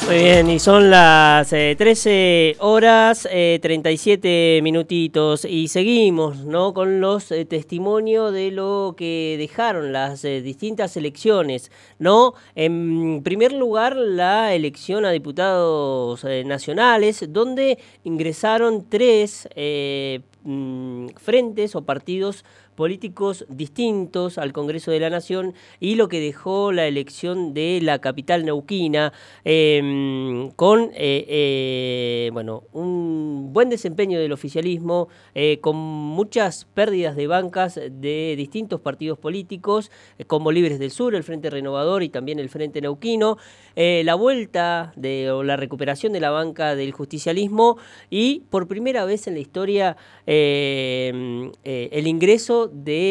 Muy bien, y son las 13 horas 37 minutitos y seguimos, ¿no?, con los testimonios de lo que dejaron las distintas elecciones, ¿no? En primer lugar, la elección a diputados nacionales, donde ingresaron tres frentes o partidos políticos distintos al Congreso de la Nación, y lo que dejó la elección de la capital neuquina, con bueno, un buen desempeño del oficialismo, con muchas pérdidas de bancas de distintos partidos políticos, como Libres del Sur, el Frente Renovador y también el Frente Neuquino, la vuelta o la recuperación de la banca del justicialismo y por primera vez en la historia el ingreso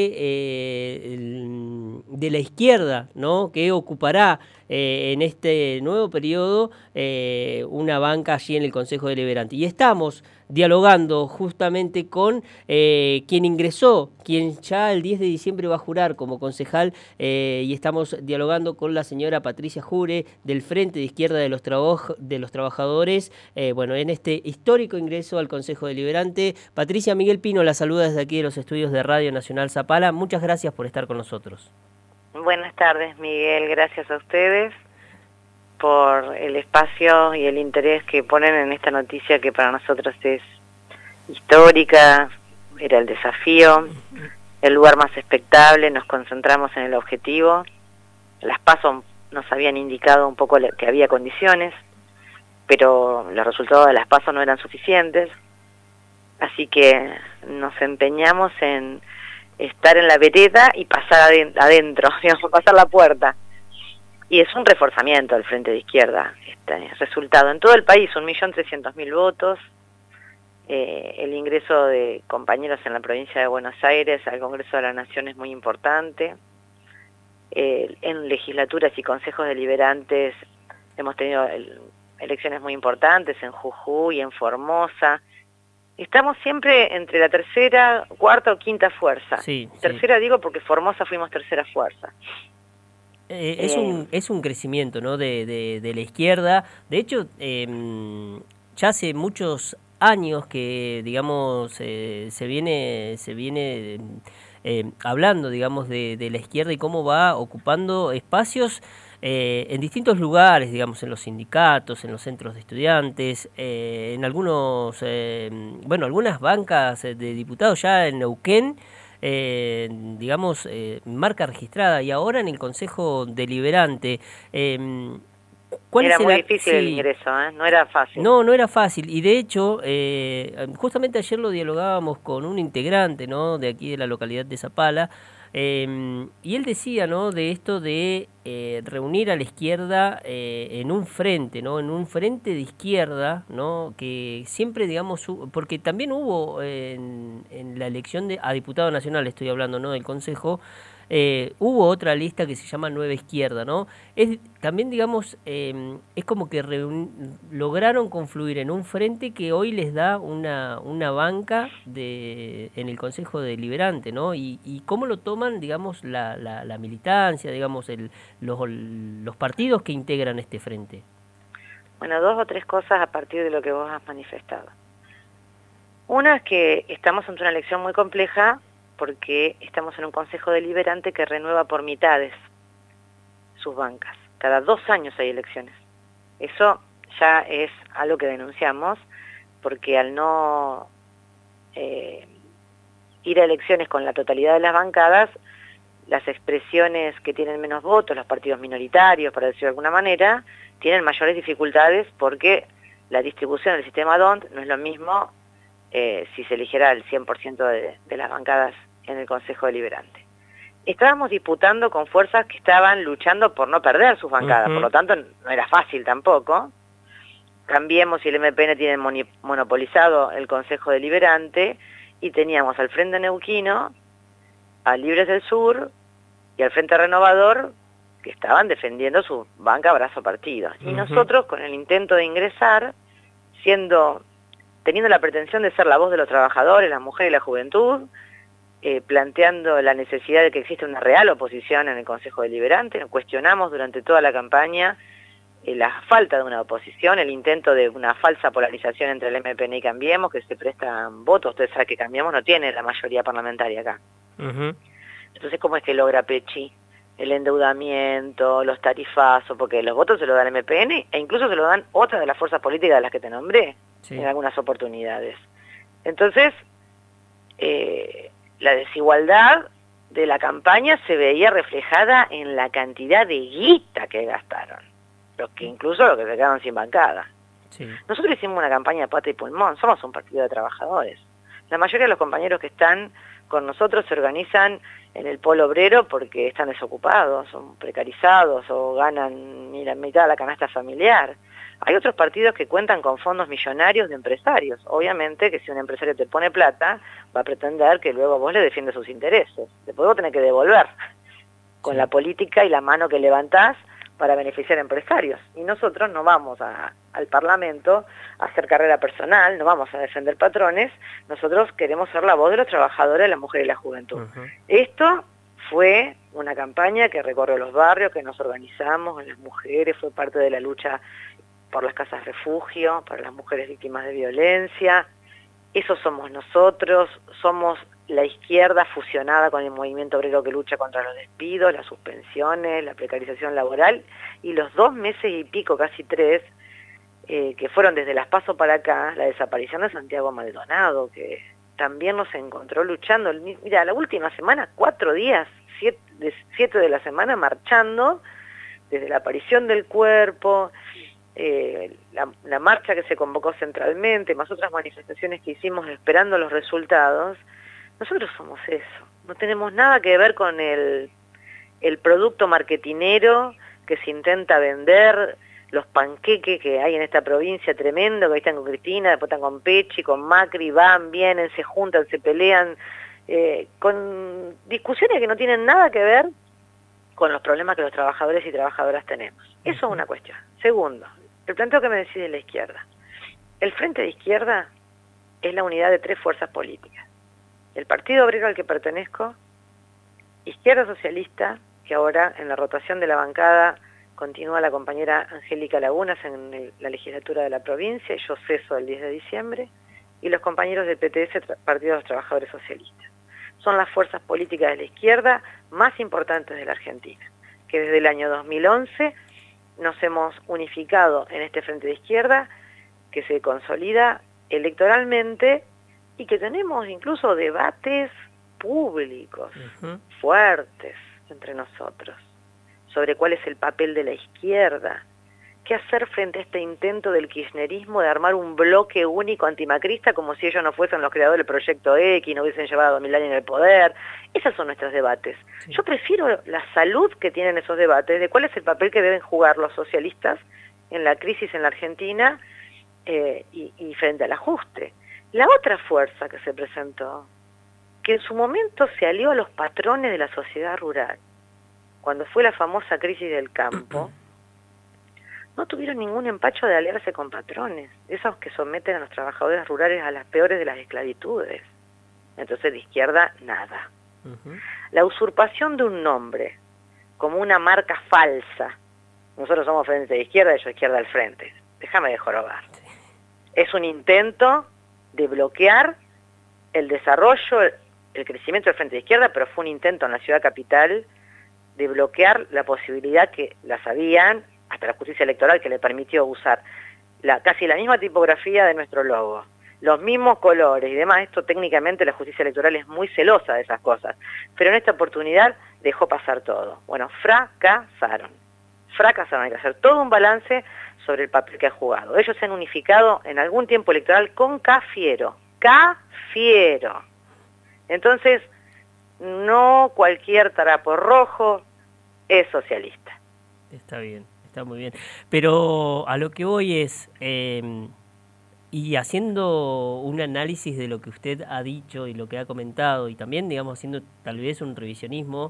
de la izquierda, ¿no?, que ocupará en este nuevo periodo una banca allí en el Consejo Deliberante. Y estamos dialogando justamente con quien ingresó, quien ya el 10 de diciembre va a jurar como concejal, y estamos dialogando con la señora Patricia Jure del Frente de Izquierda de los Trabajadores, bueno, en este histórico ingreso al Consejo Deliberante. Patricia, Miguel Pino la saluda desde aquí de los estudios de Radio Nacional Zapala. Muchas gracias por estar con nosotros. Buenas tardes, Miguel. Gracias a ustedes por el espacio y el interés que ponen en esta noticia que para nosotros es histórica, era el desafío, el lugar más expectable, nos concentramos en el objetivo. Las PASO nos habían indicado un poco que había condiciones, pero los resultados de las PASO no eran suficientes, así que nos empeñamos en estar en la vereda y pasar adentro, digamos, pasar la puerta. Y es un reforzamiento del Frente de Izquierda, este resultado. En todo el país, 1.300.000 votos, el ingreso de compañeros en la provincia de Buenos Aires al Congreso de la Nación es muy importante. En legislaturas y consejos deliberantes hemos tenido elecciones muy importantes en Jujuy, en Formosa. Estamos siempre entre la tercera, cuarta o quinta fuerza. Sí, tercera digo porque Formosa fuimos tercera fuerza. Es un crecimiento, ¿no?, de la izquierda. De hecho, ya hace muchos años que, digamos, se viene hablando, digamos, de la izquierda y cómo va ocupando espacios en distintos lugares, digamos, en los sindicatos, en los centros de estudiantes, en algunos, bueno, algunas bancas de diputados ya en Neuquén, digamos, marca registrada, y ahora en el Consejo Deliberante. Era muy difícil el ingreso, no era fácil. No era fácil, y de hecho, justamente ayer lo dialogábamos con un integrante, ¿no?, de aquí de la localidad de Zapala, y él decía, ¿no?, de esto de reunir a la izquierda en un frente, ¿no?, en un frente de izquierda, ¿no?, que siempre, digamos, porque también hubo en la elección a diputado nacional, estoy hablando, ¿no?, del Consejo, hubo otra lista que se llama Nueva Izquierda, ¿no? También, digamos, es como que lograron confluir en un frente que hoy les da una banca en el Consejo Deliberante, ¿no? Y cómo lo toman, digamos, la militancia, digamos, los partidos que integran este frente. Bueno, dos o tres cosas a partir de lo que vos has manifestado. Una es que estamos ante una elección muy compleja, porque estamos en un Consejo Deliberante que renueva por mitades sus bancas. Cada 2 años hay elecciones. Eso ya es algo que denunciamos, porque al no ir a elecciones con la totalidad de las bancadas, las expresiones que tienen menos votos, los partidos minoritarios, para decirlo de alguna manera, tienen mayores dificultades porque la distribución del sistema DONT no es lo mismo si se eligiera el 100% de las bancadas en el Consejo Deliberante. Estábamos disputando con fuerzas que estaban luchando por no perder sus bancadas, por lo tanto no era fácil tampoco. Cambiemos y el MPN tienen monopolizado el Consejo Deliberante y teníamos al Frente Neuquino, a Libres del Sur y al Frente Renovador que estaban defendiendo su banca brazo partido. Y nosotros, con el intento de ingresar, teniendo la pretensión de ser la voz de los trabajadores, la mujer y la juventud, planteando la necesidad de que exista una real oposición en el Consejo Deliberante, nos cuestionamos durante toda la campaña la falta de una oposición, el intento de una falsa polarización entre el MPN y Cambiemos, que se prestan votos. Ustedes saben que Cambiemos no tiene la mayoría parlamentaria acá. Entonces, ¿cómo es que logra Pechi el endeudamiento, los tarifazos? Porque los votos se los da el MPN e incluso se los dan otras de las fuerzas políticas de las que te nombré en algunas oportunidades. Entonces, la desigualdad de la campaña se veía reflejada en la cantidad de guita que gastaron, incluso los que se quedaron sin bancada. Nosotros hicimos una campaña de pata y pulmón, somos un partido de trabajadores. La mayoría de los compañeros que están con nosotros se organizan en el polo obrero porque están desocupados, son precarizados o ganan mitad de la canasta familiar. Hay otros partidos que cuentan con fondos millonarios de empresarios. Obviamente que si un empresario te pone plata, va a pretender que luego vos le defiendas sus intereses. Después vos tenés que devolver con la política y la mano que levantás para beneficiar a empresarios. Y nosotros no vamos al Parlamento a hacer carrera personal, no vamos a defender patrones, nosotros queremos ser la voz de los trabajadores, la mujer y la juventud. Esto fue una campaña que recorrió los barrios, que nos organizamos con las mujeres, fue parte de la lucha por las casas refugio, para las mujeres víctimas de violencia. Eso somos nosotros, somos la izquierda fusionada con el movimiento obrero que lucha contra los despidos, las suspensiones, la precarización laboral, y los 2 meses y pico, casi 3, que fueron desde las PASO para acá, la desaparición de Santiago Maldonado, que también nos encontró luchando. Mira, la última semana, 4 días, 7 de la semana marchando, desde la aparición del cuerpo, la marcha que se convocó centralmente, más otras manifestaciones que hicimos esperando los resultados. Nosotros somos eso, no tenemos nada que ver con el producto marketinero que se intenta vender, los panqueques que hay en esta provincia tremendo, que ahí están con Cristina, después están con Pechi, con Macri, van, vienen, se juntan, se pelean, con discusiones que no tienen nada que ver con los problemas que los trabajadores y trabajadoras tenemos. Eso es una cuestión. Segundo, el planteo que me decide la izquierda. El Frente de Izquierda es la unidad de 3 fuerzas políticas. El Partido Obrero al que pertenezco, Izquierda Socialista, que ahora en la rotación de la bancada continúa la compañera Angélica Lagunas en la legislatura de la provincia, y yo ceso el 10 de diciembre, y los compañeros del PTS, Partido de los Trabajadores Socialistas. Son las fuerzas políticas de la izquierda más importantes de la Argentina, que desde el año 2011 nos hemos unificado en este Frente de Izquierda, que se consolida electoralmente y que tenemos incluso debates públicos fuertes entre nosotros sobre cuál es el papel de la izquierda, qué hacer frente a este intento del kirchnerismo de armar un bloque único antimacrista como si ellos no fuesen los creadores del Proyecto X, no hubiesen llevado 2000 años en el poder. Esos son nuestros debates. Yo prefiero la salud que tienen esos debates, de cuál es el papel que deben jugar los socialistas en la crisis en la Argentina y frente al ajuste. La otra fuerza que se presentó, que en su momento se alió a los patrones de la sociedad rural, cuando fue la famosa crisis del campo, no tuvieron ningún empacho de aliarse con patrones, esos que someten a los trabajadores rurales a las peores de las esclavitudes. Entonces de izquierda, nada. La usurpación de un nombre como una marca falsa. Nosotros somos Frente de Izquierda, ellos Izquierda al Frente. Déjame de jorobar. Es un intento de bloquear el desarrollo, el crecimiento del Frente de Izquierda, pero fue un intento en la ciudad capital de bloquear la posibilidad que la sabían, hasta la justicia electoral, que le permitió usar casi la misma tipografía de nuestro logo, los mismos colores y demás. Esto técnicamente la justicia electoral es muy celosa de esas cosas, pero en esta oportunidad dejó pasar todo. Bueno, fracasaron, hay que hacer todo un balance sobre el papel que ha jugado. Ellos se han unificado en algún tiempo electoral con Cafiero. Entonces, no cualquier trapo rojo es socialista. Está bien, está muy bien. Pero a lo que voy es, y haciendo un análisis de lo que usted ha dicho y lo que ha comentado, y también, digamos, haciendo tal vez un revisionismo,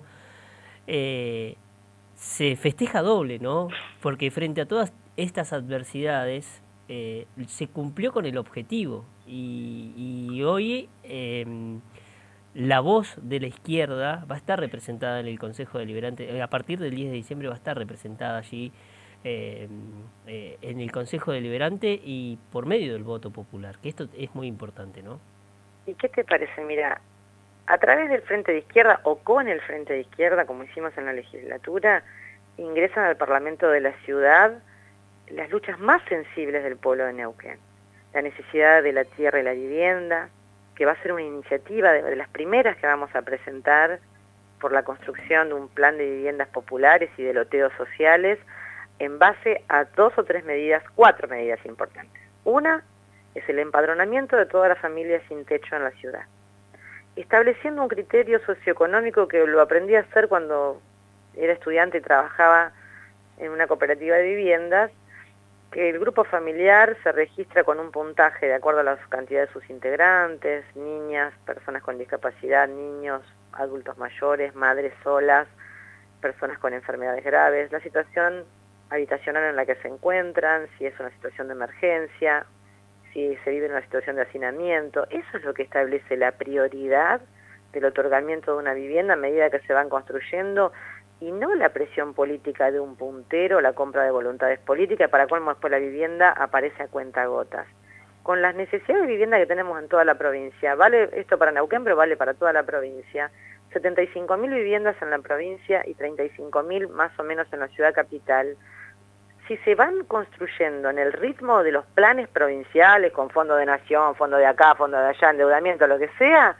se festeja doble, ¿no? Porque frente a todas estas adversidades, se cumplió con el objetivo. Y hoy la voz de la izquierda va a estar representada en el Consejo Deliberante, a partir del 10 de diciembre va a estar representada allí en el Consejo Deliberante y por medio del voto popular, que esto es muy importante, ¿no? ¿Y qué te parece? Mira, a través del Frente de Izquierda o con el Frente de Izquierda, como hicimos en la legislatura, ingresan al Parlamento de la ciudad las luchas más sensibles del pueblo de Neuquén. La necesidad de la tierra y la vivienda, que va a ser una iniciativa de las primeras que vamos a presentar por la construcción de un plan de viviendas populares y de loteos sociales en base a 2 o 3 medidas, 4 medidas importantes. Una es el empadronamiento de todas las familias sin techo en la ciudad, estableciendo un criterio socioeconómico que lo aprendí a hacer cuando era estudiante y trabajaba en una cooperativa de viviendas, que el grupo familiar se registra con un puntaje de acuerdo a la cantidad de sus integrantes, niñas, personas con discapacidad, niños, adultos mayores, madres solas, personas con enfermedades graves, la situación habitacional en la que se encuentran, si es una situación de emergencia, si se vive en una situación de hacinamiento. Eso es lo que establece la prioridad del otorgamiento de una vivienda a medida que se van construyendo, y no la presión política de un puntero, la compra de voluntades políticas, para colmo después la vivienda aparece a cuentagotas. Con las necesidades de vivienda que tenemos en toda la provincia, vale esto para Neuquén, pero vale para toda la provincia, 75.000 viviendas en la provincia y 35.000 más o menos en la ciudad capital. Si se van construyendo en el ritmo de los planes provinciales, con fondo de nación, fondo de acá, fondo de allá, endeudamiento, lo que sea,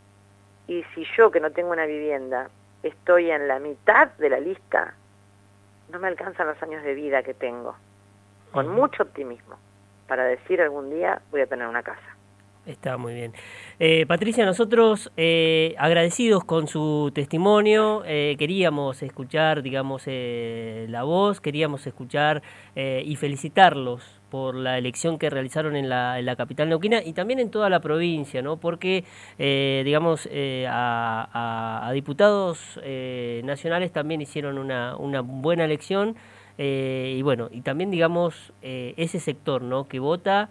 y si yo que no tengo una vivienda estoy en la mitad de la lista, no me alcanzan los años de vida que tengo, con mucho optimismo, para decir algún día voy a tener una casa. Está muy bien. Patricia, nosotros agradecidos con su testimonio, queríamos escuchar, digamos, la voz, queríamos escuchar y felicitarlos por la elección que realizaron en la capital neuquina y también en toda la provincia, ¿no? Porque, digamos, a diputados nacionales también hicieron una buena elección y bueno, y también, digamos, ese sector, ¿no? Que vota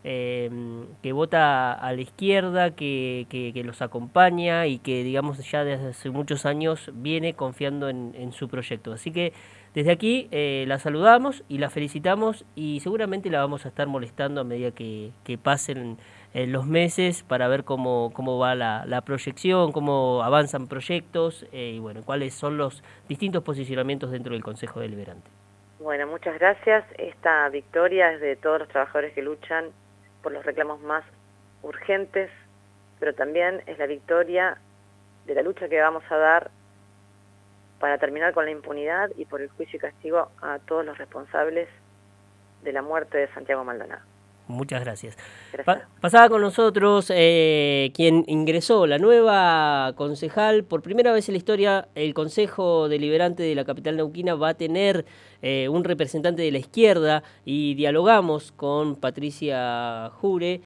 a la izquierda, que los acompaña y que, digamos, ya desde hace muchos años viene confiando en su proyecto. Así que desde aquí la saludamos y la felicitamos y seguramente la vamos a estar molestando a medida que pasen los meses para ver cómo va la proyección, cómo avanzan proyectos y bueno, cuáles son los distintos posicionamientos dentro del Consejo Deliberante. Bueno, muchas gracias. Esta victoria es de todos los trabajadores que luchan por los reclamos más urgentes, pero también es la victoria de la lucha que vamos a dar para terminar con la impunidad y por el juicio y castigo a todos los responsables de la muerte de Santiago Maldonado. Muchas gracias. Gracias. Pasaba con nosotros quien ingresó, la nueva concejal. Por primera vez en la historia, el Consejo Deliberante de la capital neuquina va a tener un representante de la izquierda y dialogamos con Patricia Jure.